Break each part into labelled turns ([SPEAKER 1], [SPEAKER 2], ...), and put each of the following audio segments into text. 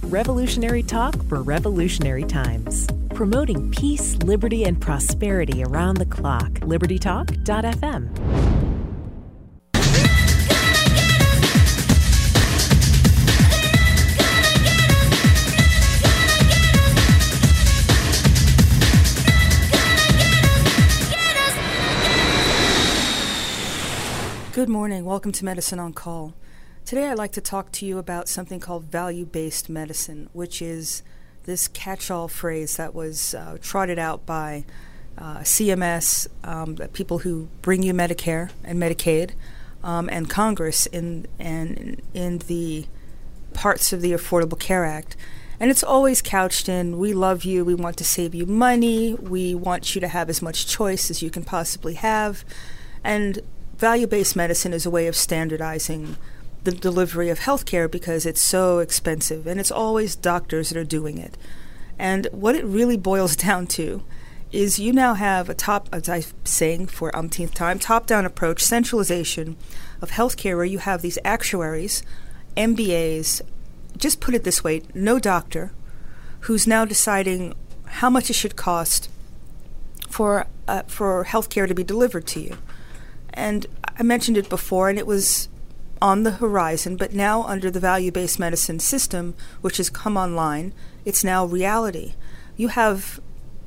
[SPEAKER 1] Revolutionary talk for revolutionary times. Promoting peace, liberty, and prosperity around the clock. LibertyTalk.fm.
[SPEAKER 2] Good morning. Welcome to Medicine on Call. Today I'd like to talk to you about something called value-based medicine, which is this catch-all phrase that was trotted out by CMS, people who bring you Medicare and Medicaid, and Congress in the parts of the Affordable Care Act. And it's always couched in, we love you, we want to save you money, we want you to have as much choice as you can possibly have. And value-based medicine is a way of standardizing the delivery of healthcare because it's so expensive, and it's always doctors that are doing it. And what it really boils down to is you now have a top, as I'm saying for umpteenth time, top-down approach, centralization of healthcare where you have these actuaries, MBAs, just put it this way, no doctor, who's now deciding how much it should cost for healthcare to be delivered to you. And I mentioned it before, and it was on the horizon, but now under the value-based medicine system, which has come online, it's now reality. You have,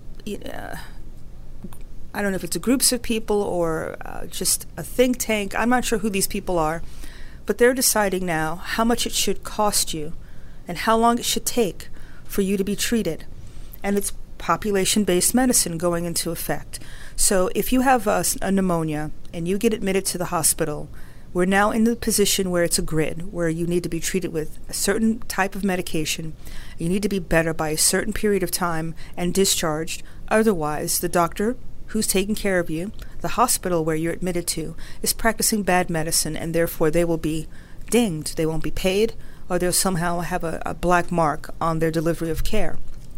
[SPEAKER 2] I don't know if it's groups of people or just a think tank, I'm not sure who these people are, but they're deciding now how much it should cost you and how long it should take for you to be treated. And it's population-based medicine going into effect. So if you have a pneumonia and you get admitted to the hospital, we're now in the position where it's a grid, where you need to be treated with a certain type of medication. You need to be better by a certain period of time and discharged. Otherwise, the doctor who's taking care of you, the hospital where you're admitted to, is practicing bad medicine, and therefore they will be dinged. They won't be paid, or they'll somehow have a black mark on their delivery of care.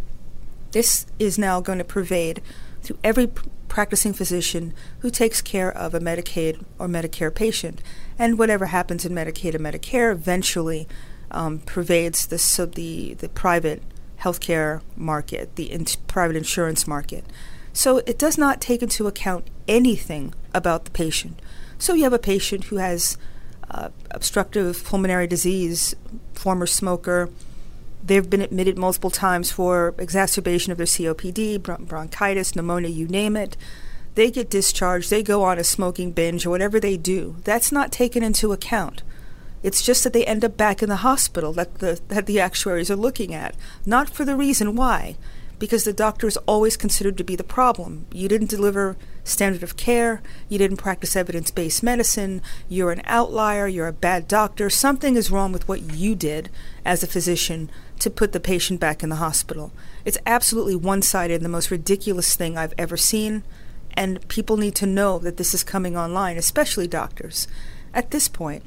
[SPEAKER 2] This is now going to pervade through every practicing physician who takes care of a Medicaid or Medicare patient. And whatever happens in Medicaid and Medicare eventually pervades the private healthcare market, the private insurance market. So it does not take into account anything about the patient. So you have a patient who has obstructive pulmonary disease, former smoker. They've been admitted multiple times for exacerbation of their COPD, bronchitis, pneumonia, you name it. They get discharged, they go on a smoking binge or whatever they do. That's not taken into account. It's just that they end up back in the hospital that the actuaries are looking at, not for the reason why, because the doctor is always considered to be the problem. You didn't deliver standard of care, you didn't practice evidence-based medicine, you're an outlier, you're a bad doctor, something is wrong with what you did as a physician to put the patient back in the hospital. It's absolutely one-sided and the most ridiculous thing I've ever seen, and people need to know that this is coming online, especially doctors. At this point,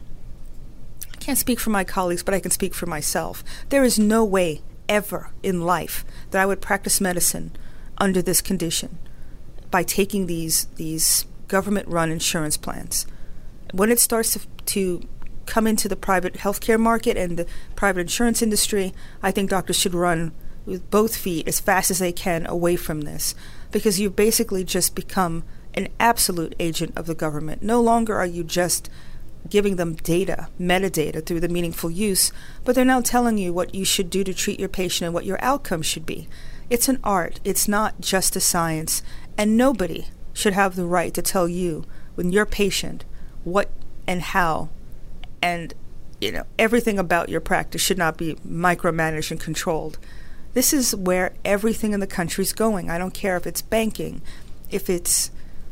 [SPEAKER 2] I can't speak for my colleagues, but I can speak for myself. There is no way ever in life that I would practice medicine under this condition by taking these government-run insurance plans. When it starts to come into the private healthcare market and the private insurance industry, I think doctors should run with both feet as fast as they can away from this, because you basically just become an absolute agent of the government. No longer are you just giving them data, metadata through the meaningful use, but they're now telling you what you should do to treat your patient and what your outcome should be. It's an art. It's not just a science, and nobody should have the right to tell you, when your patient, what and how, and everything about your practice should not be micromanaged and controlled. This is where everything in the country is going. I don't care if it's banking, if it's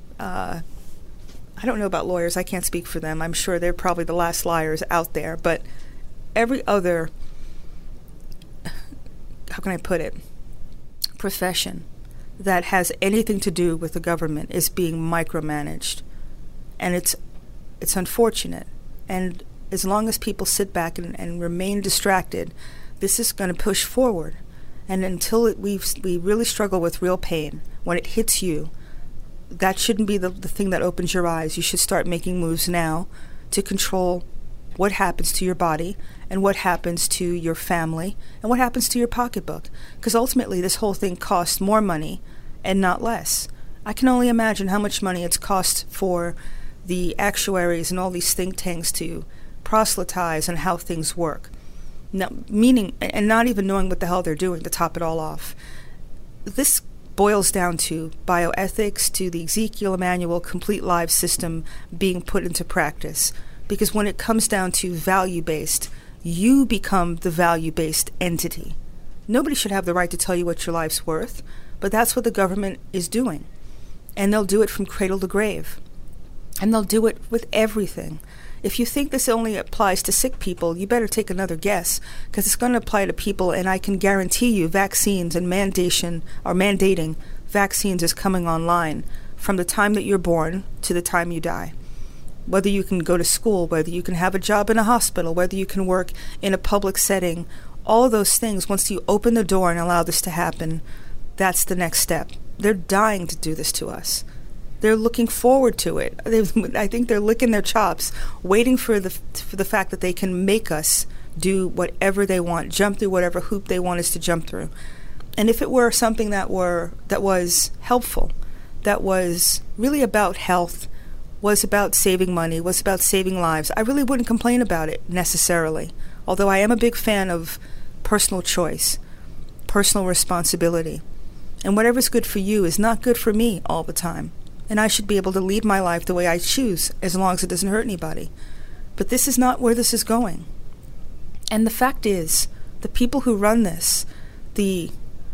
[SPEAKER 2] I don't know about lawyers. I can't speak for them. I'm sure they're probably the last liars out there. But every other, how can I put it, profession that has anything to do with the government is being micromanaged. And it's unfortunate. And as long as people sit back and remain distracted, this is going to push forward. And until we really struggle with real pain, when it hits you, that shouldn't be the thing that opens your eyes. You should start making moves now to control what happens to your body and what happens to your family and what happens to your pocketbook. Because ultimately, this whole thing costs more money and not less. I can only imagine how much money it's cost for the actuaries and all these think tanks to proselytize on how things work. Now, meaning, and not even knowing what the hell they're doing to top it all off. This boils down to bioethics, to the Ezekiel Emanuel complete life system being put into practice. Because when it comes down to value-based, you become the value-based entity. Nobody should have the right to tell you what your life's worth, but that's what the government is doing. And they'll do it from cradle to grave. And they'll do it with everything. If you think this only applies to sick people, you better take another guess, because it's going to apply to people, and I can guarantee you vaccines and mandating vaccines is coming online from the time that you're born to the time you die. Whether you can go to school, whether you can have a job in a hospital, whether you can work in a public setting, all of those things, once you open the door and allow this to happen, that's the next step. They're dying to do this to us. They're looking forward to it. I think they're licking their chops, waiting for the fact that they can make us do whatever they want, jump through whatever hoop they want us to jump through. And if it were something that was helpful, that was really about health, was about saving money, was about saving lives, I really wouldn't complain about it necessarily. Although I am a big fan of personal choice, personal responsibility. And whatever's good for you is not good for me all the time. And I should be able to lead my life the way I choose, as long as it doesn't hurt anybody. But this is not where this is going. And the fact is, the people who run this, the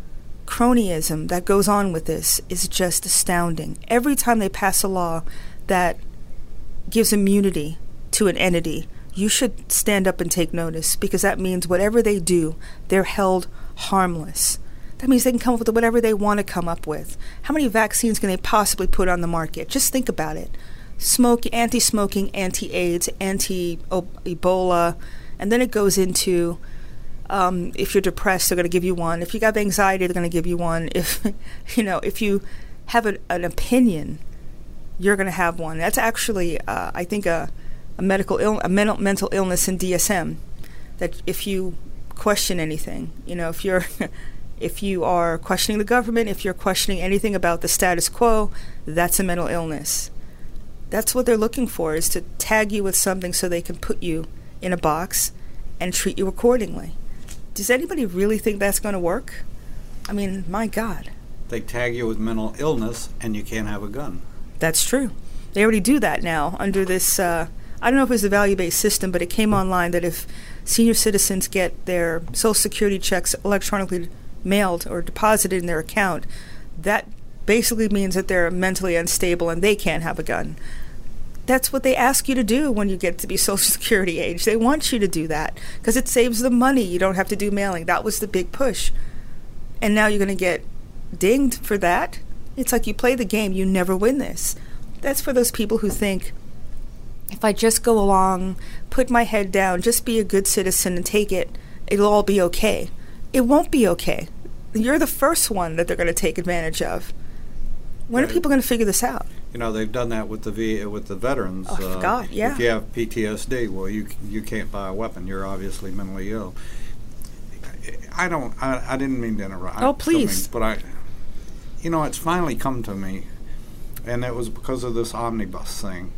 [SPEAKER 2] cronyism that goes on with this is just astounding. Every time they pass a law that gives immunity to an entity, you should stand up and take notice, because that means whatever they do, they're held harmless. That means they can come up with whatever they want to come up with. How many vaccines can they possibly put on the market? Just think about it. Anti-smoking, anti-AIDS, anti-Ebola, and then it goes into if you're depressed, they're going to give you one. If you have anxiety, they're going to give you one. If you have an opinion, you're going to have one. That's actually, I think, a mental illness in DSM. That if you question anything, if you are questioning the government, if you're questioning anything about the status quo, that's a mental illness. That's what they're looking for, is to tag you with something so they can put you in a box and treat you accordingly. Does anybody really think that's going to work? I mean, my God.
[SPEAKER 3] They tag you with mental illness and you can't have a gun.
[SPEAKER 2] That's true. They already do that now under this, I don't know if it was a value-based system, but it came online that if senior citizens get their Social Security checks electronically mailed or deposited in their account, that basically means that they're mentally unstable and they can't have a gun. That's what they ask you to do when you get to be Social Security age. They want you to do that because it saves them money. You don't have to do mailing. That was the big push. And now you're going to get dinged for that? It's like you play the game, you never win this. That's for those people who think, if I just go along, put my head down, just be a good citizen and take it, it'll all be okay. It won't be okay. You're the first one that they're going to take advantage of. When are people going to figure this out?
[SPEAKER 3] They've done that with the veterans.
[SPEAKER 2] Oh, God, yeah.
[SPEAKER 3] If you have PTSD, well, you can't buy a weapon. You're obviously mentally ill. I didn't mean to interrupt.
[SPEAKER 2] Oh, please.
[SPEAKER 3] But it's finally come to me, and it was because of this omnibus thing.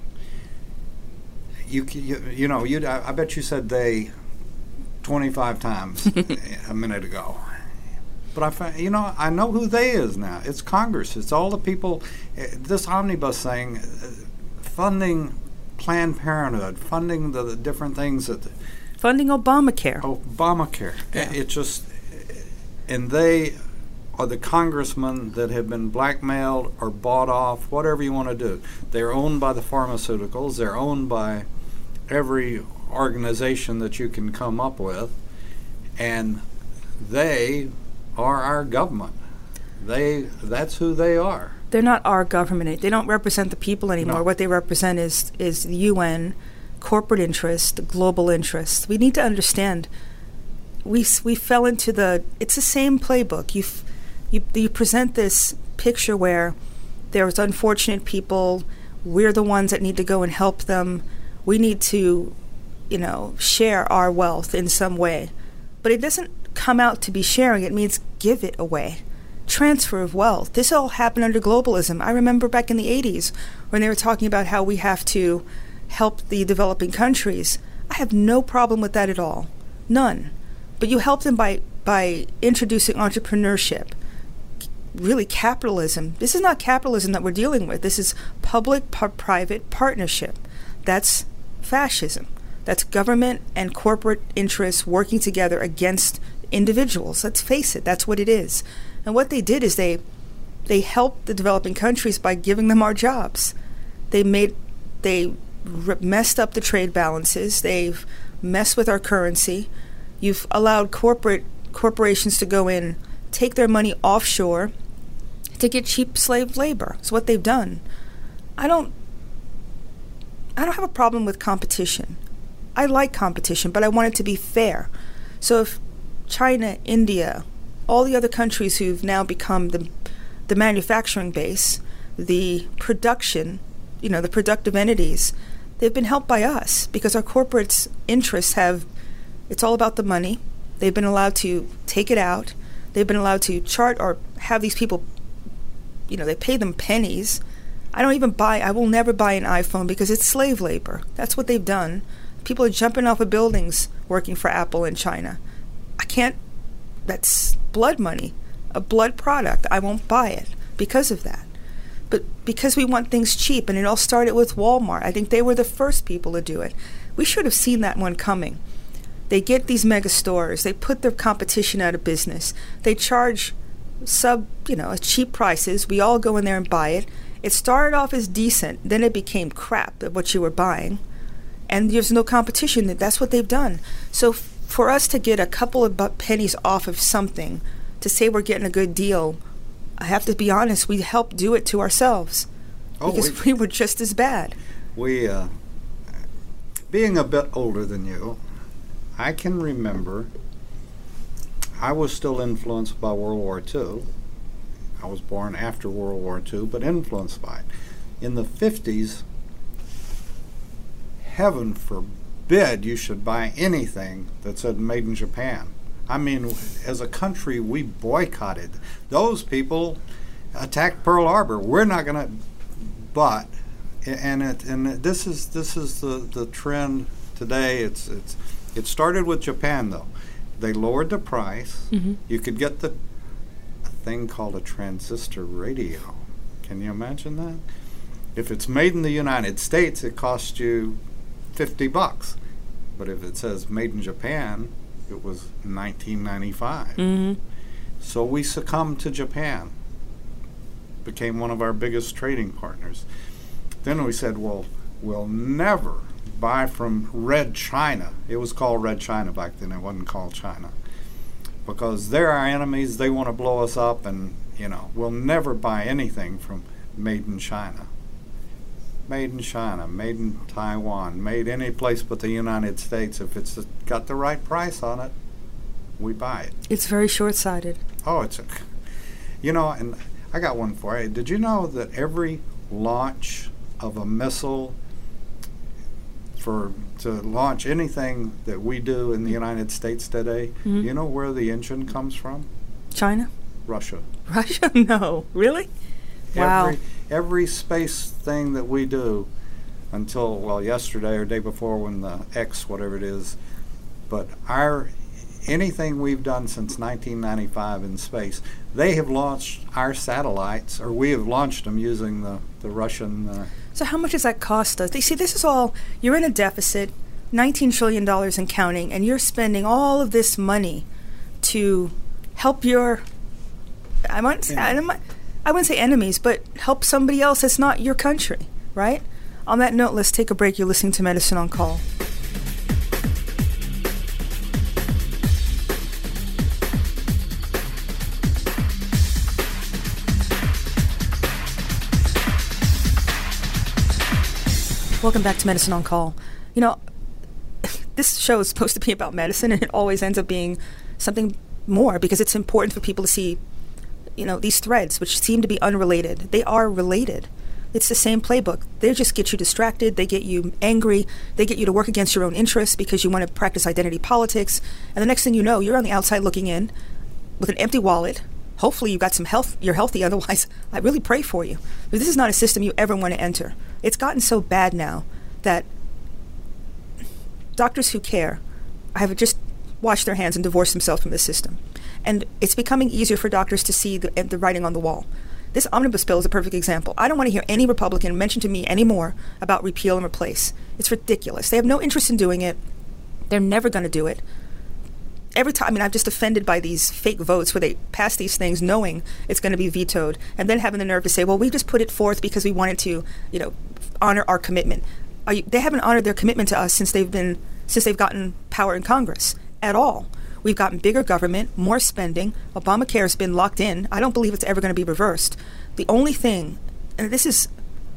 [SPEAKER 3] I bet you said they 25 times a minute ago. But I know who they is now. It's Congress. It's all the people. This omnibus thing, funding Planned Parenthood, funding the different things
[SPEAKER 2] funding Obamacare.
[SPEAKER 3] Obamacare.
[SPEAKER 2] Yeah.
[SPEAKER 3] It just, and they are the congressmen that have been blackmailed or bought off, whatever you want to do. They're owned by the pharmaceuticals. They're owned by every organization that you can come up with, and they are our government. That's who they are.
[SPEAKER 2] They're not our government. They don't represent the people anymore.
[SPEAKER 3] No.
[SPEAKER 2] What they represent is the UN, corporate interest, global interest. We need to understand. We fell into it's the same playbook. You present this picture where there's unfortunate people. We're the ones that need to go and help them. We need to share our wealth in some way. But it doesn't come out to be sharing. It means give it away. Transfer of wealth. This all happened under globalism. I remember back in the 80s when they were talking about how we have to help the developing countries. I have no problem with that at all. None. But you help them by introducing entrepreneurship. Really capitalism. This is not capitalism that we're dealing with. This is public-private partnership. That's fascism. That's government and corporate interests working together against individuals. Let's face it, that's what it is. And what they did is they helped the developing countries by giving them our jobs. They messed up the trade balances. They've messed with our currency. You've allowed corporations to go in, take their money offshore to get cheap slave labor. It's what they've done. I don't have a problem with competition. I like competition, but I want it to be fair. So if China, India, all the other countries who've now become the manufacturing base, the production, the productive entities, they've been helped by us because our corporate interests it's all about the money. They've been allowed to take it out. They've been allowed to chart or have these people, they pay them pennies. I will never buy an iPhone because it's slave labor. That's what they've done. People are jumping off of buildings working for Apple in China. That's blood money, a blood product. I won't buy it because of that. But because we want things cheap, and it all started with Walmart. I think they were the first people to do it. We should have seen that one coming. They get these mega stores. They put their competition out of business. They charge cheap prices. We all go in there and buy it. It started off as decent. Then it became crap at what you were buying. And there's no competition. That's what they've done. So for us to get a couple of pennies off of something, to say we're getting a good deal, I have to be honest, we helped do it to ourselves. Because we were just as bad.
[SPEAKER 3] Being a bit older than you, I can remember I was still influenced by World War II. I was born after World War II, but influenced by it. In the 50s, heaven forbid you should buy anything that said made in Japan. I mean, as a country, we boycotted. Those people attacked Pearl Harbor. We're not going to, but, this is the trend today. It started with Japan, though. They lowered the price. Mm-hmm. You could get a thing called a transistor radio. Can you imagine that? If it's made in the United States, it costs you $50. But if it says made in Japan, it was $19.95. Mm-hmm. So we succumbed to Japan. Became one of our biggest trading partners. Then we said, well, we'll never buy from Red China. It was called Red China back then. It wasn't called China. Because they're our enemies. They want to blow us up, and, we'll never buy anything from made in China. Made in China, made in Taiwan, made any place but the United States. If it's got the right price on it, we buy it.
[SPEAKER 2] It's very short-sighted.
[SPEAKER 3] Oh, and I got one for you. Did you know that every launch of a missile to launch anything that we do in the United States today, mm-hmm. You know where the engine comes from?
[SPEAKER 2] China?
[SPEAKER 3] Russia.
[SPEAKER 2] Russia? No. Really? Wow.
[SPEAKER 3] Every space thing that we do until, yesterday or day before when the X, whatever it is, but anything we've done since 1995 in space, they have launched our satellites, or we have launched them using the Russian...
[SPEAKER 2] So how much does that cost us? You see, this is all, you're in a deficit, $19 trillion and counting, and you're spending all of this money to help your, I wouldn't say enemies, but help somebody else that's not your country, right? On that note, let's take a break. You're listening to Medicine on Call. Welcome back to Medicine on Call. This show is supposed to be about medicine, and it always ends up being something more because it's important for people to see, these threads, which seem to be unrelated. They are related. It's the same playbook. They just get you distracted. They get you angry. They get you to work against your own interests because you want to practice identity politics. And the next thing you know, you're on the outside looking in with an empty wallet. Hopefully you've got some health. You're healthy. Otherwise, I really pray for you. But this is not a system you ever want to enter. It's gotten so bad now that doctors who care have just washed their hands and divorced themselves from the system. And it's becoming easier for doctors to see the writing on the wall. This omnibus bill is a perfect example. I don't want to hear any Republican mention to me anymore about repeal and replace. It's ridiculous. They have no interest in doing it. They're never going to do it. Every time, I'm just offended by these fake votes where they pass these things knowing it's going to be vetoed and then having the nerve to say, well, we just put it forth because we wanted to, honor our commitment. They haven't honored their commitment to us since they've gotten power in Congress at all. We've gotten bigger government, more spending. Obamacare has been locked in. I don't believe it's ever going to be reversed. The only thing, and this is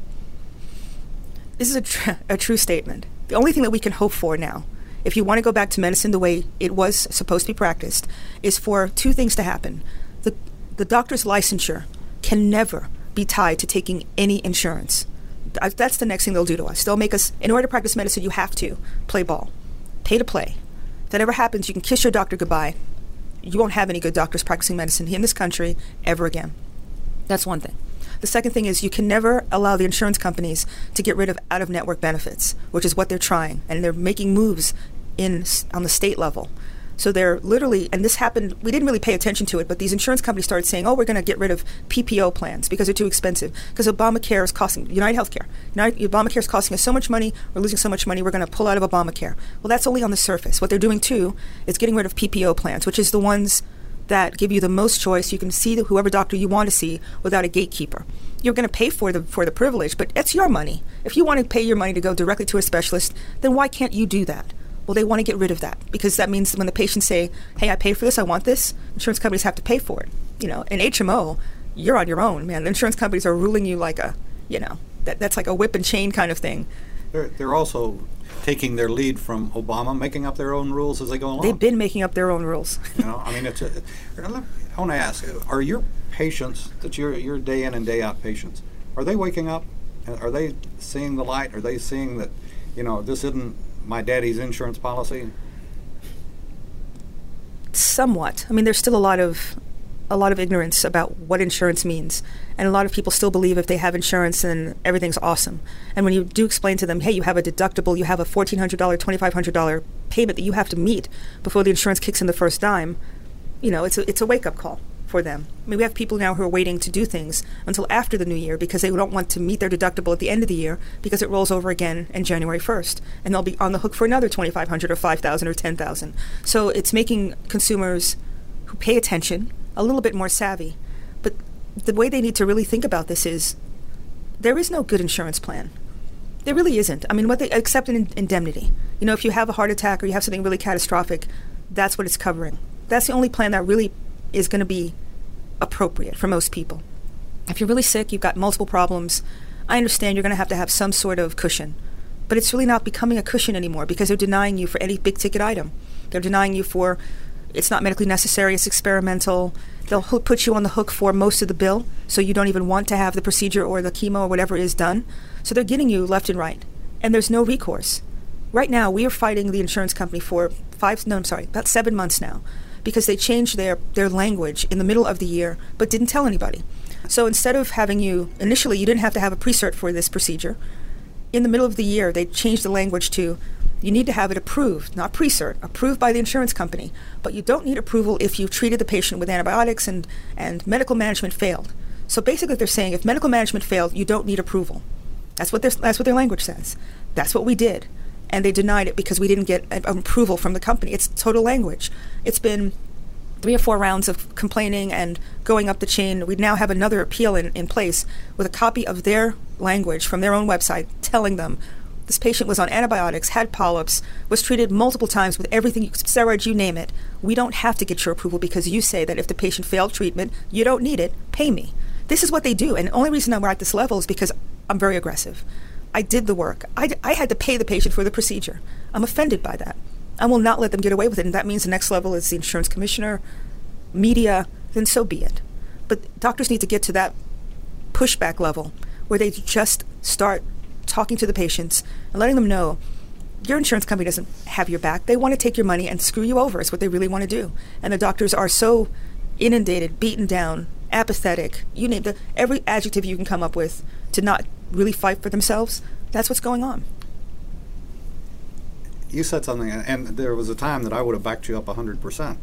[SPEAKER 2] a true statement, the only thing that we can hope for now, if you want to go back to medicine the way it was supposed to be practiced, is for two things to happen. The doctor's licensure can never be tied to taking any insurance. That's the next thing they'll do to us. They'll make us, in order to practice medicine, you have to play ball, pay to play. If that ever happens, you can kiss your doctor goodbye. You won't have any good doctors practicing medicine in this country ever again. That's one thing. The second thing is you can never allow the insurance companies to get rid of out-of-network benefits, which is what they're trying. And they're making moves on the state level. So they're literally, and this happened, we didn't really pay attention to it, but these insurance companies started saying, we're going to get rid of PPO plans because they're too expensive, because Obamacare is costing, Obamacare is costing us so much money, we're losing so much money, we're going to pull out of Obamacare. Well, that's only on the surface. What they're doing, too, is getting rid of PPO plans, which is the ones that give you the most choice. You can see whoever doctor you want to see without a gatekeeper. You're going to pay for the privilege, but it's your money. If you want to pay your money to go directly to a specialist, then why can't you do that? Well, they want to get rid of that because that means when the patients say, hey, I pay for this, I want this, insurance companies have to pay for it. In HMO, you're on your own, man. The insurance companies are ruling you like that's like a whip and chain kind of thing.
[SPEAKER 3] They're also taking their lead from Obama, making up their own rules as they go along.
[SPEAKER 2] They've been making up their own rules.
[SPEAKER 3] I want to ask, are your patients, that your day in and day out patients, are they waking up? Are they seeing the light? Are they seeing that, this isn't my daddy's insurance policy?
[SPEAKER 2] Somewhat. There's still a lot of ignorance about what insurance means, and a lot of people still believe if they have insurance then everything's awesome. And when you do explain to them, hey, you have a deductible, you have a $1,400, $2,500 payment that you have to meet before the insurance kicks in the first dime, it's a wake-up call for them. We have people now who are waiting to do things until after the new year because they don't want to meet their deductible at the end of the year because it rolls over again in January 1st. And they'll be on the hook for another $2,500 or $5,000 or $10,000. So it's making consumers who pay attention a little bit more savvy. But the way they need to really think about this is there is no good insurance plan. There really isn't. Except an indemnity. If you have a heart attack or you have something really catastrophic, that's what it's covering. That's the only plan that really is going to be appropriate for most people. If you're really sick, you've got multiple problems, I understand you're going to have some sort of cushion. But it's really not becoming a cushion anymore because they're denying you for any big-ticket item. They're denying you for it's not medically necessary, it's experimental. They'll put you on the hook for most of the bill, so you don't even want to have the procedure or the chemo or whatever is done. So they're getting you left and right. And there's no recourse. Right now, we are fighting the insurance company for about 7 months now, because they changed their language in the middle of the year, but didn't tell anybody. So instead of having initially you didn't have to have a pre-cert for this procedure. In the middle of the year, they changed the language to, you need to have it approved, not pre-cert, approved by the insurance company. But you don't need approval if you treated the patient with antibiotics and medical management failed. So basically they're saying if medical management failed, you don't need approval. That's what their language says. That's what we did. And they denied it because we didn't get an approval from the company. It's total language. It's been 3 or 4 rounds of complaining and going up the chain. We now have another appeal in place with a copy of their language from their own website telling them this patient was on antibiotics, had polyps, was treated multiple times with everything, steroids, you name it. We don't have to get your approval because you say that if the patient failed treatment, you don't need it, pay me. This is what they do. And the only reason I'm at this level is because I'm very aggressive. I did the work. I had to pay the patient for the procedure. I'm offended by that. I will not let them get away with it. And that means the next level is the insurance commissioner, media, then so be it. But doctors need to get to that pushback level where they just start talking to the patients and letting them know your insurance company doesn't have your back. They want to take your money and screw you over is what they really want to do. And the doctors are so inundated, beaten down, apathetic, you name every adjective you can come up with to not really fight for themselves. That's what's going on.
[SPEAKER 3] You said something, and there was a time that I would have backed you up 100%.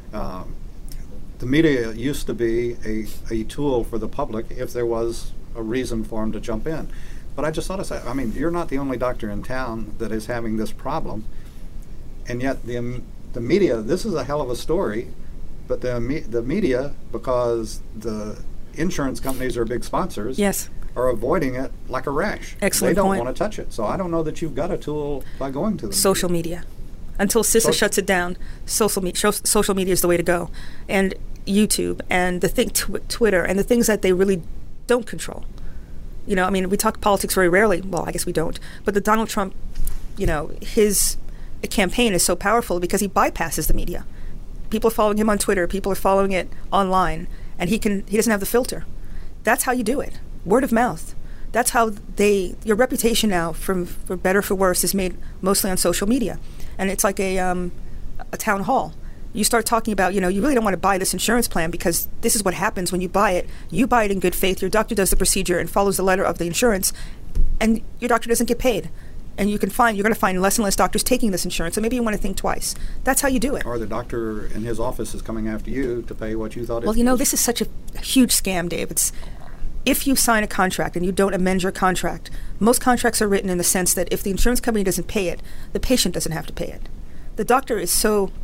[SPEAKER 3] The media used to be a tool for the public if there was a reason for them to jump in. But I just thought of that. I mean, you're not the only doctor in town that is having this problem, and yet the media, this is a hell of a story, but the media, because the insurance companies are big sponsors,
[SPEAKER 2] yes,
[SPEAKER 3] are avoiding it like a rash.
[SPEAKER 2] Excellent
[SPEAKER 3] They don't
[SPEAKER 2] point.
[SPEAKER 3] want to touch it. So I don't know that you've got a tool by going to them.
[SPEAKER 2] Social media. Until CISA shuts it down, social media is the way to go. And YouTube and Twitter and the things that they really don't control. You know, I mean, we talk politics very rarely. Well, I guess we don't. But the Donald Trump, you know, his campaign is so powerful because he bypasses the media. People are following him on Twitter. People are following it online. And he doesn't have the filter. That's how you do it. Word of mouth. That's how your reputation now, for better or for worse, is made mostly on social media. And it's like a town hall. You start talking about, you know, you really don't want to buy this insurance plan because this is what happens when you buy it. You buy it in good faith. Your doctor does the procedure and follows the letter of the insurance, and your doctor doesn't get paid. And you're going to find less and less doctors taking this insurance. So maybe you want to think twice. That's how you do it.
[SPEAKER 3] Or the doctor in his office is coming after you to pay what you thought it was.
[SPEAKER 2] Well, you know, this is such a huge scam, Dave. If you sign a contract and you don't amend your contract, most contracts are written in the sense that if the insurance company doesn't pay it, the patient doesn't have to pay it. The doctor is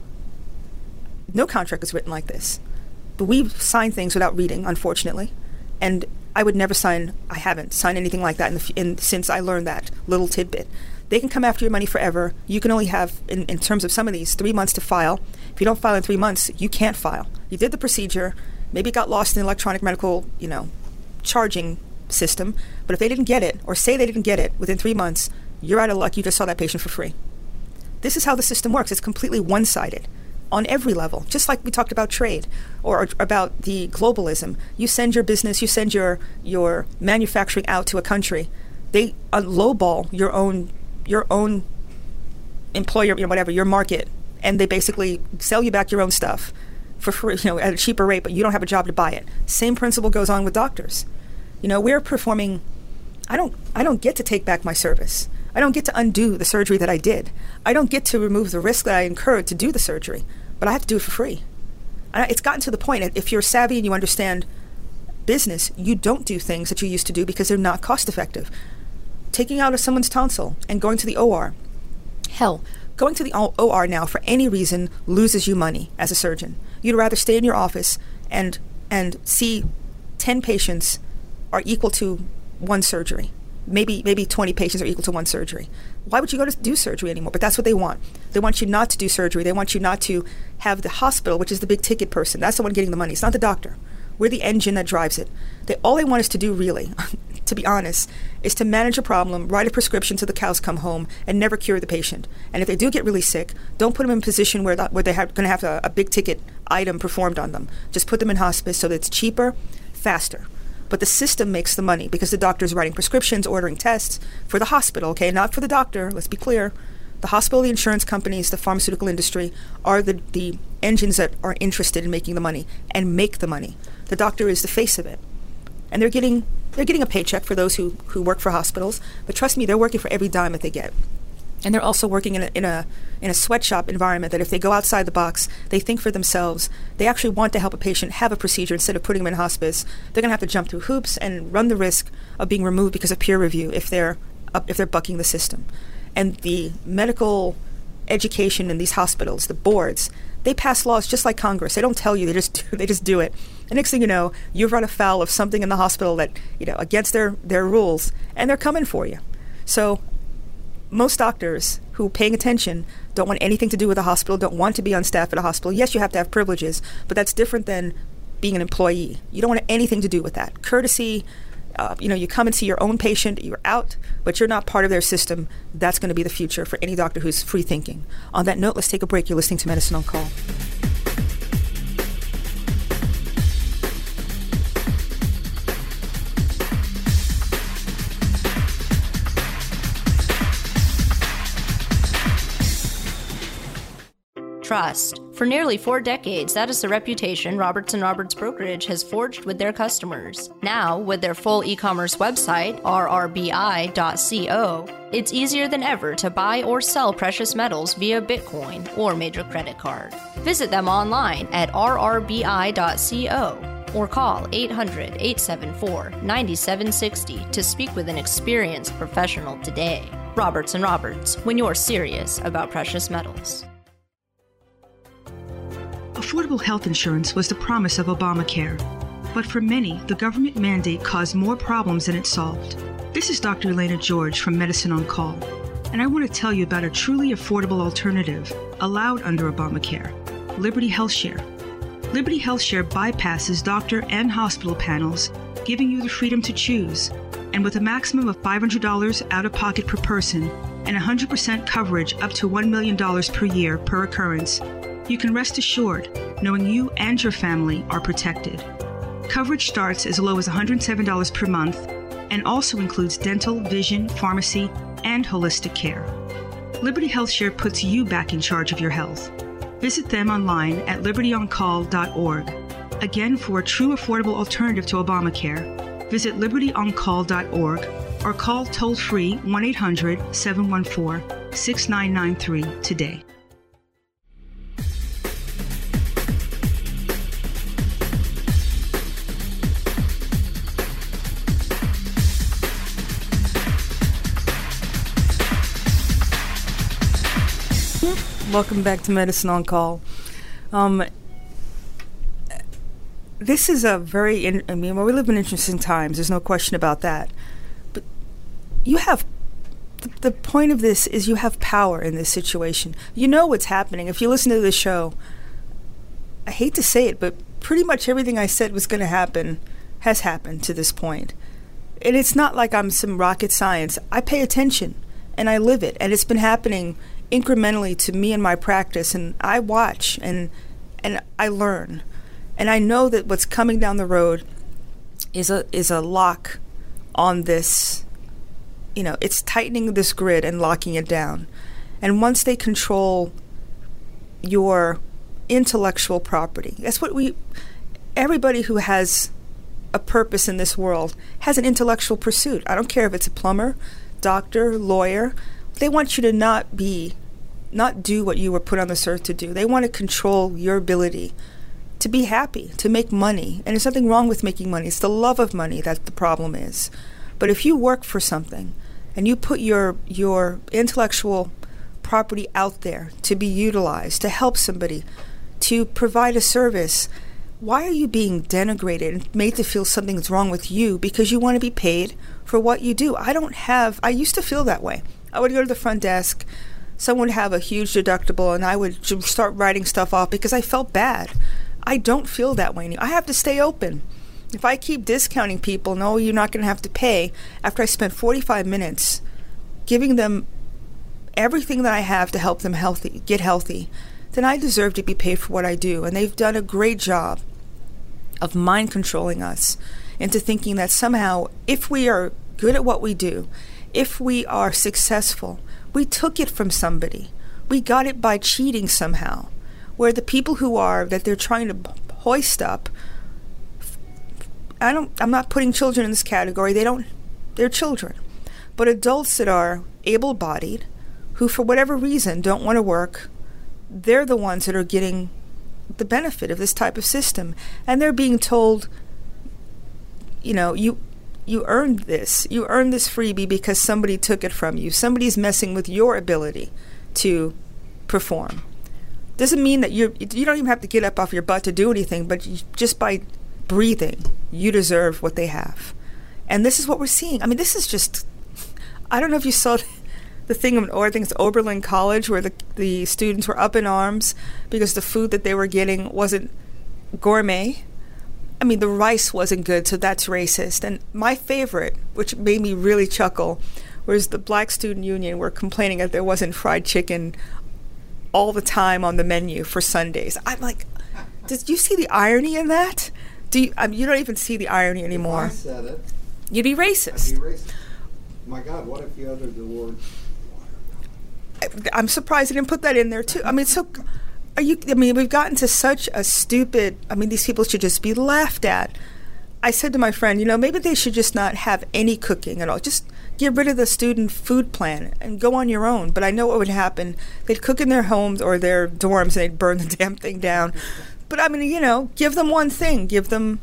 [SPEAKER 2] no contract is written like this. But we sign things without reading, unfortunately. And I haven't signed anything like that since I learned that little tidbit. They can come after your money forever. You can only have, in terms of some of these, 3 months to file. If you don't file in 3 months, you can't file. You did the procedure. Maybe it got lost in the electronic medical, charging system. But if they didn't get it, or say they didn't get it within 3 months, you're out of luck. You just saw that patient for free. This is how the system works. It's completely one-sided on every level, just like we talked about trade or about the globalism. You send your business, you send your manufacturing out to a country. They lowball your own employer, whatever, your market, and they basically sell you back your own stuff for free, at a cheaper rate, but you don't have a job to buy it. Same principle goes on with doctors. We're performing. I don't get to take back my service. I don't get to undo the surgery that I did. I don't get to remove the risk that I incurred to do the surgery, but I have to do it for free. It's gotten to the point that if you're savvy and you understand business, you don't do things that you used to do because they're not cost effective. Taking out someone's tonsil and going to the OR. Hell, going to the OR now for any reason loses you money as a surgeon. You'd rather stay in your office and see 10 patients are equal to one surgery. Maybe 20 patients are equal to one surgery. Why would you go to do surgery anymore? But that's what they want. They want you not to do surgery. They want you not to have the hospital, which is the big ticket person. That's the one getting the money. It's not the doctor. We're the engine that drives it. All they want us to do, really, to be honest, is to manage a problem, write a prescription till the cows come home, and never cure the patient. And if they do get really sick, don't put them in a position where they're going to have a big ticket item performed on them. Just put them in hospice so that it's cheaper, faster. But the system makes the money because the doctor's writing prescriptions, ordering tests for the hospital, okay, not for the doctor. Let's be clear. The hospital, the insurance companies, the pharmaceutical industry are the engines that are interested in making the money and make the money. The doctor is the face of it. And they're getting a paycheck for those who work for hospitals, but trust me, they're working for every dime that they get. And they're also working in a sweatshop environment that if they go outside the box, they think for themselves. They actually want to help a patient have a procedure instead of putting them in hospice. They're going to have to jump through hoops and run the risk of being removed because of peer review if they're bucking the system. And the medical education in these hospitals, the boards, they pass laws just like Congress. They don't tell you; they just do it. And next thing you know, you've run afoul of something in the hospital that against their rules, and they're coming for you. So most doctors who are paying attention don't want anything to do with a hospital, don't want to be on staff at a hospital. Yes, you have to have privileges, but that's different than being an employee. You don't want anything to do with that. Courtesy, you come and see your own patient, you're out, but you're not part of their system. That's going to be the future for any doctor who's free thinking. On that note, let's take a break. You're listening to Medicine on Call.
[SPEAKER 4] trust. For nearly 4 decades, that is the reputation Roberts & Roberts Brokerage has forged with their customers. Now, with their full e-commerce website, rrbi.co, it's easier than ever to buy or sell precious metals via Bitcoin or major credit card. Visit them online at rrbi.co or call 800-874-9760 to speak with an experienced professional today. Roberts & Roberts, when you're serious about precious metals.
[SPEAKER 5] Affordable health insurance was the promise of Obamacare. But for many, the government mandate caused more problems than it solved. This is Dr. Elena George from Medicine on Call, and I want to tell you about a truly affordable alternative allowed under Obamacare, Liberty HealthShare. Liberty HealthShare bypasses doctor and hospital panels, giving you the freedom to choose. And with a maximum of $500 out-of-pocket per person and 100% coverage up to $1 million per year per occurrence, you can rest assured knowing you and your family are protected. Coverage starts as low as $107 per month and also includes dental, vision, pharmacy, and holistic care. Liberty HealthShare puts you back in charge of your health. Visit them online at libertyoncall.org. Again, for a true affordable alternative to Obamacare, visit libertyoncall.org or call toll-free 1-800-714-6993 today.
[SPEAKER 2] Welcome back to Medicine on Call. This is a very, we live in interesting times. There's no question about that. But you have, the point of this is you have power in this situation. You know what's happening. If you listen to the show, I hate to say it, but pretty much everything I said was going to happen has happened to this point. And it's not like I'm some rocket science. I pay attention and I live it. And it's been happening incrementally to me in my practice, and I watch and I learn. And I know that what's coming down the road is a lock on this, it's tightening this grid and locking it down. And once they control your intellectual property, that's what everybody who has a purpose in this world has an intellectual pursuit. I don't care if it's a plumber, doctor, lawyer. They want you to not do what you were put on this earth to do. They want to control your ability to be happy, to make money. And there's nothing wrong with making money. It's the love of money that the problem is. But if you work for something and you put your intellectual property out there to be utilized, to help somebody, to provide a service, why are you being denigrated and made to feel something's wrong with you because you want to be paid for what you do? I used to feel that way. I would go to the front desk, someone would have a huge deductible, and I would start writing stuff off because I felt bad. I don't feel that way anymore. I have to stay open. If I keep discounting people, no, you're not going to have to pay, after I spent 45 minutes giving them everything that I have to help them get healthy, then I deserve to be paid for what I do. And they've done a great job of mind controlling us into thinking that somehow if we are good at what we do, if we are successful, we took it from somebody. We got it by cheating somehow. Where the people that they're trying to hoist up, I'm not putting children in this category. They're children. But adults that are able-bodied, who for whatever reason don't want to work, they're the ones that are getting the benefit of this type of system. And they're being told, you earned this. You earned this freebie because somebody took it from you. Somebody's messing with your ability to perform. Doesn't mean that you don't even have to get up off your butt to do anything, but just by breathing, you deserve what they have. And this is what we're seeing. I mean, this is just, I don't know if you saw the thing, or I think it's Oberlin College, where the students were up in arms because the food that they were getting wasn't gourmet. I mean, the rice wasn't good, so that's racist. And my favorite, which made me really chuckle, was the Black Student Union were complaining that there wasn't fried chicken all the time on the menu for Sundays. I'm like, did you see the irony in that? You don't even see the irony anymore.
[SPEAKER 3] If I said it,
[SPEAKER 2] you'd be racist.
[SPEAKER 3] I'd be racist. My God, what if you uttered the word?
[SPEAKER 2] I'm surprised I didn't put that in there too. I mean, so we've gotten to such a stupid, these people should just be laughed at. I said to my friend, maybe they should just not have any cooking at all. Just get rid of the student food plan and go on your own. But I know what would happen. They'd cook in their homes or their dorms and they'd burn the damn thing down. But give them one thing. Give them,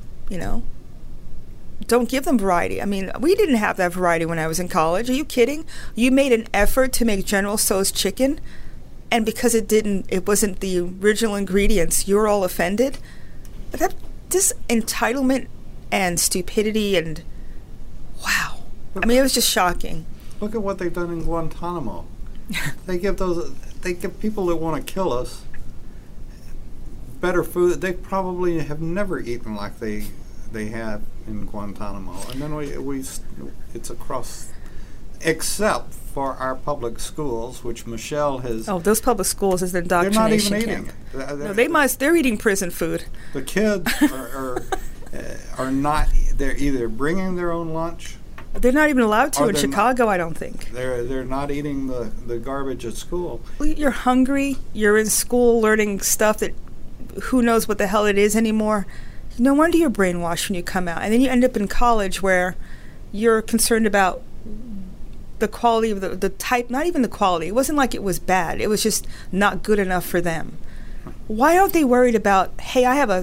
[SPEAKER 2] don't give them variety. We didn't have that variety when I was in college. Are you kidding? You made an effort to make General Tso's chicken, and because it wasn't the original ingredients, you're all offended? This entitlement and stupidity and wow. It was just shocking.
[SPEAKER 3] Look at what they've done in Guantanamo. They give people that want to kill us better food. They probably have never eaten like they have in Guantanamo. And then it's across, except for our public schools, which Michelle has.
[SPEAKER 2] Oh, those public schools is an indoctrination
[SPEAKER 3] camp. They're not even eating.
[SPEAKER 2] No, they're eating prison food.
[SPEAKER 3] The kids are not. They're either bringing their own lunch.
[SPEAKER 2] They're not even allowed to in Chicago, I don't think.
[SPEAKER 3] They're not eating the garbage at school.
[SPEAKER 2] Well, you're hungry. You're in school learning stuff that who knows what the hell it is anymore. No wonder you're brainwashed when you come out. And then you end up in college where you're concerned about the quality of the type, not even the quality. It wasn't like it was bad. It was just not good enough for them. Why aren't they worried about, hey, I have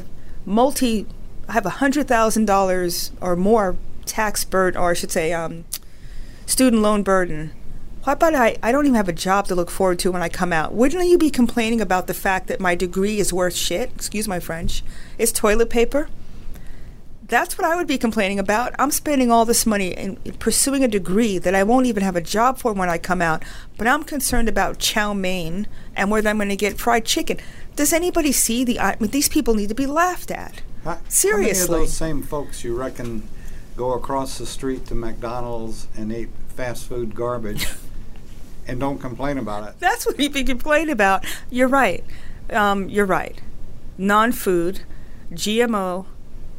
[SPEAKER 2] $100,000 or more tax burden, or I should say student loan burden. Why about I don't even have a job to look forward to when I come out? Wouldn't you be complaining about the fact that my degree is worth shit? Excuse my French. It's toilet paper. That's what I would be complaining about. I'm spending all this money in pursuing a degree that I won't even have a job for when I come out, but I'm concerned about chow mein and whether I'm going to get fried chicken. Does anybody see these people need to be laughed at? Seriously.
[SPEAKER 3] How many of those same folks you reckon go across the street to McDonald's and eat fast food garbage and don't complain about it?
[SPEAKER 2] That's what people complain about. You're right. You're right. Non-food, GMO,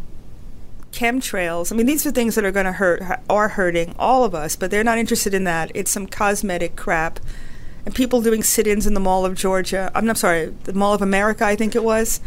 [SPEAKER 2] chemtrails. These are things that are going to are hurting all of us, but they're not interested in that. It's some cosmetic crap. And people doing sit-ins in the Mall of Georgia. I'm sorry, the Mall of America, I think it was.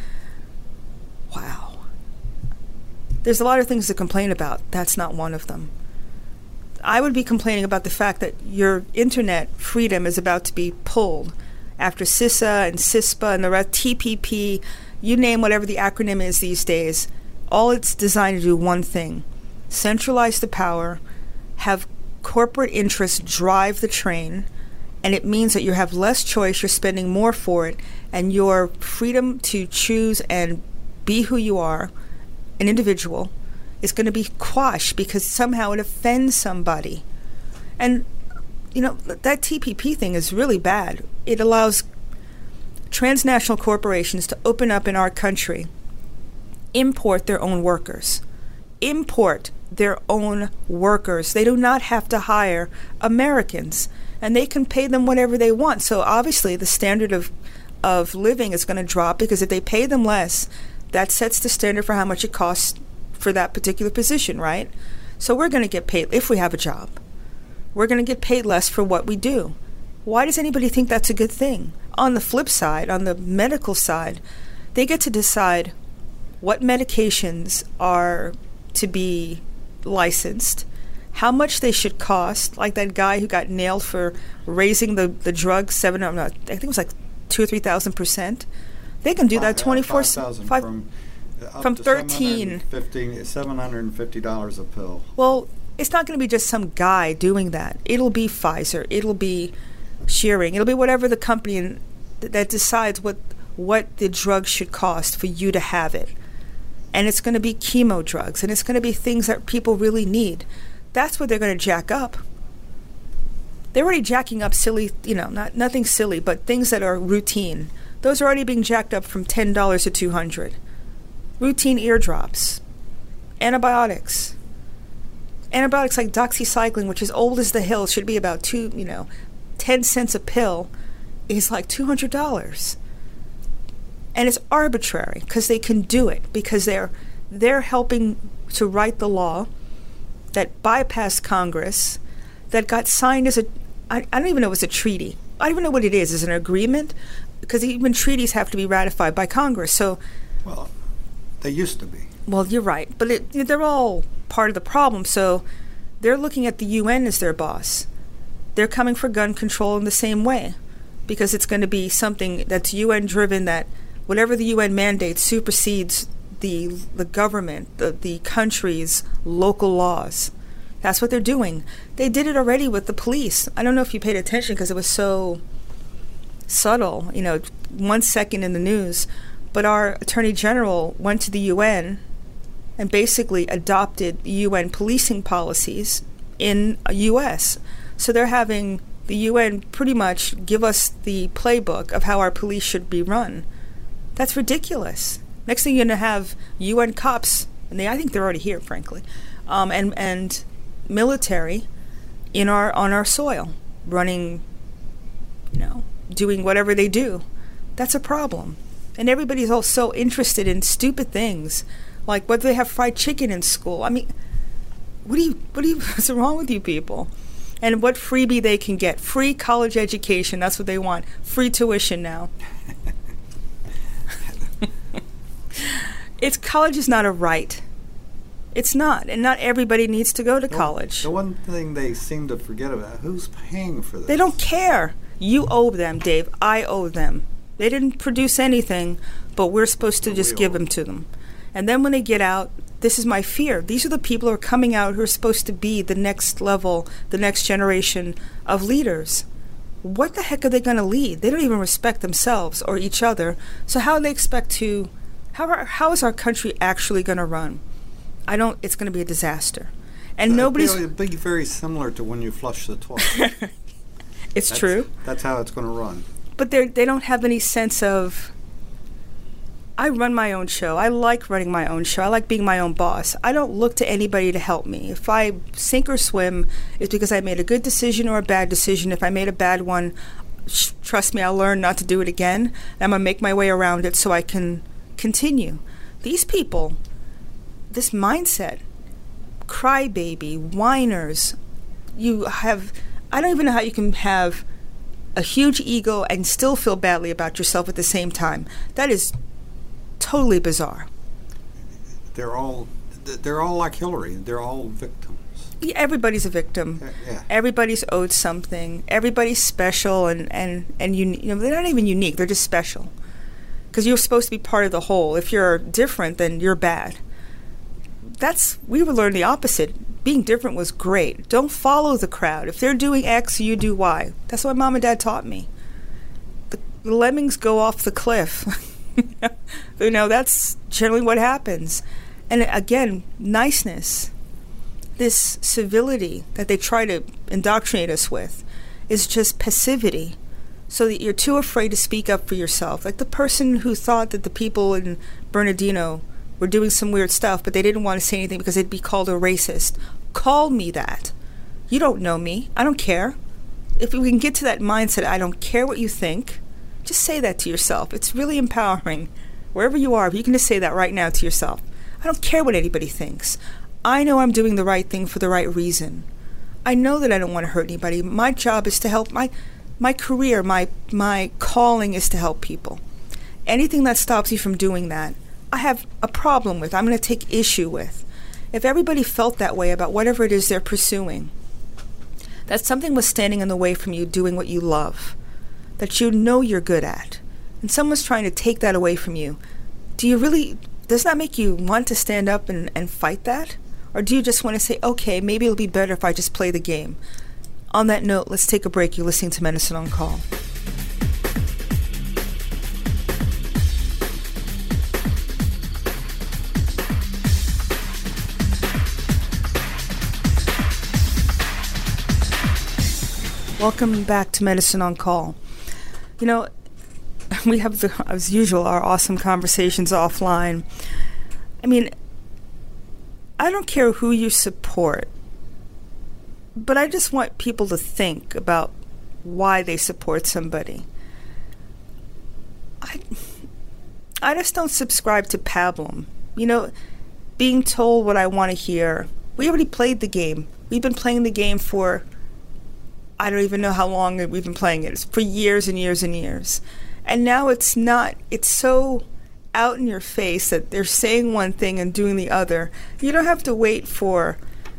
[SPEAKER 2] Wow. There's a lot of things to complain about. That's not one of them. I would be complaining about the fact that your internet freedom is about to be pulled after CISA and CISPA and the rest, TPP, you name whatever the acronym is these days. All it's designed to do one thing: centralize the power, have corporate interests drive the train, and it means that you have less choice, you're spending more for it, and your freedom to choose and be who you are, an individual, is going to be quashed because somehow it offends somebody. And, that TPP thing is really bad. It allows transnational corporations to open up in our country, import their own workers. Import their own workers. They do not have to hire Americans, and they can pay them whatever they want. So obviously the standard of living is going to drop, because if they pay them less, that sets the standard for how much it costs for that particular position, right? So we're going to get paid, if we have a job, we're going to get paid less for what we do. Why does anybody think that's a good thing? On the flip side, on the medical side, they get to decide what medications are to be licensed, how much they should cost, like that guy who got nailed for raising the drug I think it was like 2,000 or 3,000%. They can do that 24/7 from 13
[SPEAKER 3] $750 a pill.
[SPEAKER 2] Well, it's not going to be just some guy doing that. It'll be Pfizer. It'll be Shearing. It'll be whatever the company that decides what the drug should cost for you to have it. And it's going to be chemo drugs, and it's going to be things that people really need. That's what they're going to jack up. They're already jacking up silly, nothing silly, but things that are routine. Those are already being jacked up from $10 to $200. Routine eardrops, antibiotics like doxycycline, which is old as the hill, should be about 10 cents a pill, is like $200. And it's arbitrary because they can do it, because they're helping to write the law that bypassed Congress, that got signed as I don't even know if it's a treaty. I don't even know what it is. Is it an agreement? because even treaties have to be ratified by Congress. So,
[SPEAKER 3] well, they used to be.
[SPEAKER 2] Well, you're right, but they're all part of the problem. So they're looking at the UN as their boss. They're coming for gun control in the same way, because it's going to be something that's UN-driven, that whatever the UN mandates supersedes the government, the country's local laws. That's what they're doing. They did it already with the police. I don't know if you paid attention because it was so subtle, 1 second in the news. But our Attorney General went to the UN and basically adopted UN policing policies in the U.S. So they're having the UN pretty much give us the playbook of how our police should be run. That's ridiculous. Next thing you're going to have UN cops, and I think they're already here, frankly, and military on our soil, running, doing whatever they do. That's a problem. And everybody's all so interested in stupid things, like whether they have fried chicken in school. I mean, what's wrong with you people? And what freebie they can get. Free college education, that's what they want. Free tuition now. College is not a right. It's not. And not everybody needs to go to college.
[SPEAKER 3] The one thing they seem to forget about, who's paying for this?
[SPEAKER 2] They don't care. You owe them, Dave. I owe them. They didn't produce anything, but we're supposed to just give them to them. And then when they get out, this is my fear. These are the people who are coming out who are supposed to be the next level, the next generation of leaders. What the heck are they going to lead? They don't even respect themselves or each other. So how do they expect to, how is our country actually going to run? It's going to be a disaster. And nobody's...
[SPEAKER 3] It'll be very similar to when you flush the toilet.
[SPEAKER 2] That's true.
[SPEAKER 3] That's how it's going to run.
[SPEAKER 2] But they don't have any sense of... I run my own show. I like running my own show. I like being my own boss. I don't look to anybody to help me. If I sink or swim, it's because I made a good decision or a bad decision. If I made a bad one, trust me, I'll learn not to do it again. And I'm going to make my way around it so I can continue. These people, this mindset, crybaby, whiners, I don't even know how you can have a huge ego and still feel badly about yourself at the same time. That is totally bizarre.
[SPEAKER 3] They're all like Hillary. They're all victims.
[SPEAKER 2] Yeah, everybody's a victim.
[SPEAKER 3] Yeah.
[SPEAKER 2] Everybody's owed something. Everybody's special, and they're not even unique. They're just special because you're supposed to be part of the whole. If you're different, then you're bad. We would learn the opposite. Being different was great. Don't follow the crowd. If they're doing X, you do Y. That's what Mom and Dad taught me. The lemmings go off the cliff. That's generally what happens. And again, niceness, this civility that they try to indoctrinate us with, is just passivity, so that you're too afraid to speak up for yourself. Like the person who thought that the people in Bernardino were doing some weird stuff, but they didn't want to say anything because they'd be called a racist. Call me that. You don't know me. I don't care. If we can get to that mindset, I don't care what you think, just say that to yourself. It's really empowering. Wherever you are, you can just say that right now to yourself. I don't care what anybody thinks. I know I'm doing the right thing for the right reason. I know that I don't want to hurt anybody. My job is to help. My career, my calling is to help people. Anything that stops you from doing that, I have a problem with. I'm going to take issue with. If everybody felt that way about whatever it is they're pursuing, that something was standing in the way from you doing what you love, that you know you're good at, and someone's trying to take that away from you, does that make you want to stand up and fight that? Or do you just want to say, okay, maybe it'll be better if I just play the game? On that note, let's take a break. You're listening to Medicine on Call. Welcome back to Medicine on Call. We have, as usual, our awesome conversations offline. I mean, I don't care who you support, but I just want people to think about why they support somebody. I just don't subscribe to pablum. Being told what I want to hear. We already played the game. We've been playing the game for... I don't even know how long we've been playing it. It's for years and years and years. And now it's not. It's so out in your face that they're saying one thing and doing the other. You don't have to wait for,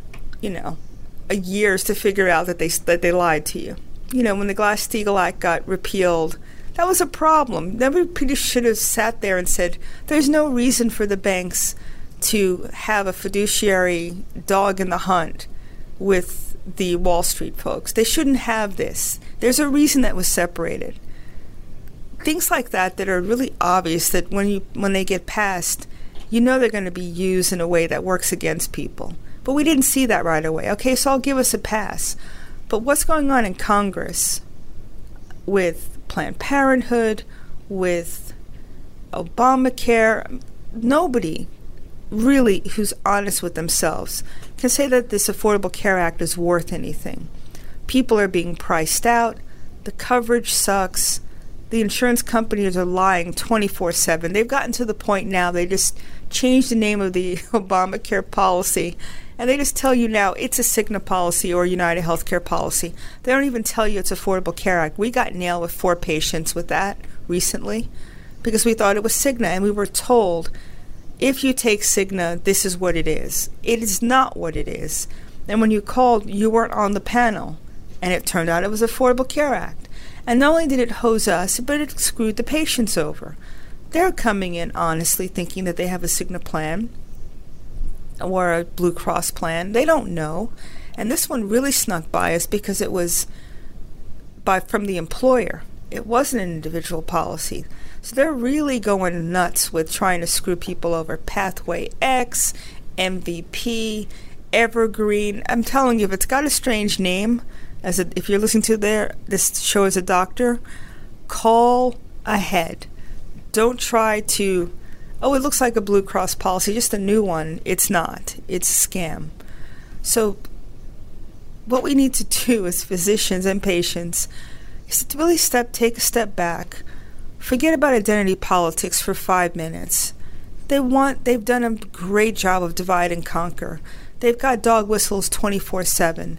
[SPEAKER 2] years to figure out that they lied to you. When the Glass-Steagall Act got repealed, that was a problem. Everybody should have sat there and said, there's no reason for the banks to have a fiduciary dog in the hunt with the Wall Street folks. They shouldn't have this. There's a reason that was separated. Things like that are really obvious, that when they get passed, they're going to be used in a way that works against people. But we didn't see that right away. Okay, so I'll give us a pass. But what's going on in Congress with Planned Parenthood, with Obamacare, nobody really who's honest with themselves can say that this Affordable Care Act is worth anything. People are being priced out. The coverage sucks. The insurance companies are lying 24/7. They've gotten to the point now they just changed the name of the Obamacare policy, and they just tell you now it's a Cigna policy or United Healthcare policy. They don't even tell you it's Affordable Care Act. We got nailed with 4 patients with that recently because we thought it was Cigna, and we were told, if you take Cigna, this is what it is. It is not what it is. And when you called, you weren't on the panel, and it turned out it was Affordable Care Act. And not only did it hose us, but it screwed the patients over. They're coming in honestly thinking that they have a Cigna plan or a Blue Cross plan. They don't know. And this one really snuck by us because it was from the employer. It wasn't an individual policy. So they're really going nuts with trying to screw people over. Pathway X, MVP, Evergreen. I'm telling you, if it's got a strange name, if you're listening to this show as a doctor, call ahead. Don't try to, it looks like a Blue Cross policy, just a new one. It's not. It's a scam. So what we need to do as physicians and patients is to really take a step back. Forget about identity politics for 5 minutes. They've done a great job of divide and conquer. They've got dog whistles 24/7.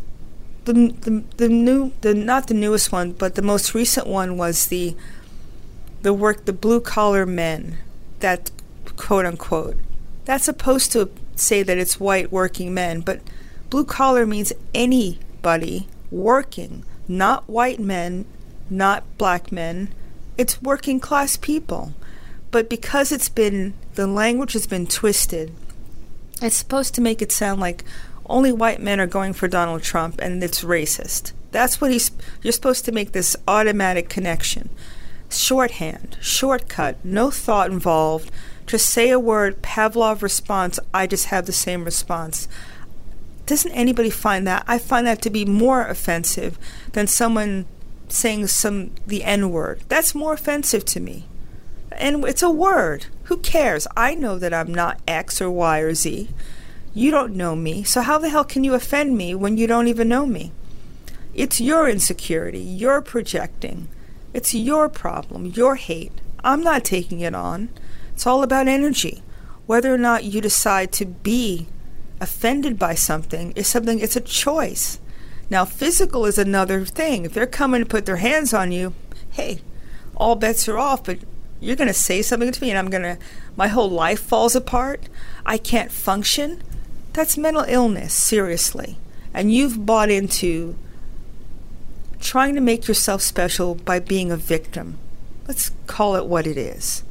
[SPEAKER 2] Not the newest one, but the most recent one was the blue collar men, that quote unquote. That's supposed to say that it's white working men, but blue collar means anybody working, not white men, not black men. It's working class people. But because the language has been twisted, it's supposed to make it sound like only white men are going for Donald Trump and it's racist. That's what you're supposed to make this automatic connection. Shorthand, shortcut, no thought involved. Just say a word, Pavlov response, I just have the same response. Doesn't anybody find that? I find that to be more offensive than someone saying the N-word. That's more offensive to me. And it's a word. Who cares? I know that I'm not X or Y or Z. You don't know me, so how the hell can you offend me when you don't even know me? It's your insecurity, your projecting. It's your problem, your hate. I'm not taking it on. It's all about energy. Whether or not you decide to be offended by something, it's a choice. Now, physical is another thing. If they're coming to put their hands on you, hey, all bets are off, but you're going to say something to me and my whole life falls apart. I can't function. That's mental illness, seriously. And you've bought into trying to make yourself special by being a victim. Let's call it what it is.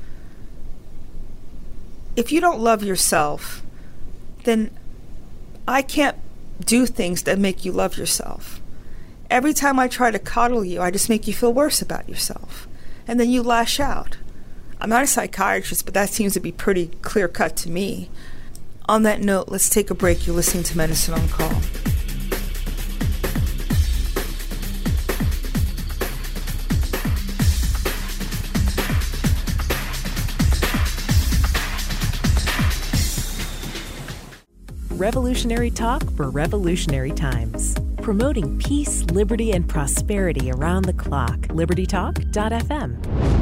[SPEAKER 2] If you don't love yourself, then I can't do things that make you love yourself. Every time I try to coddle you, I just make you feel worse about yourself. And then you lash out. I'm not a psychiatrist, but that seems to be pretty clear-cut to me. On that note, let's take a break. You're listening to Medicine on Call.
[SPEAKER 1] Revolutionary talk for revolutionary times. Promoting peace, liberty, and prosperity around the clock. LibertyTalk.fm.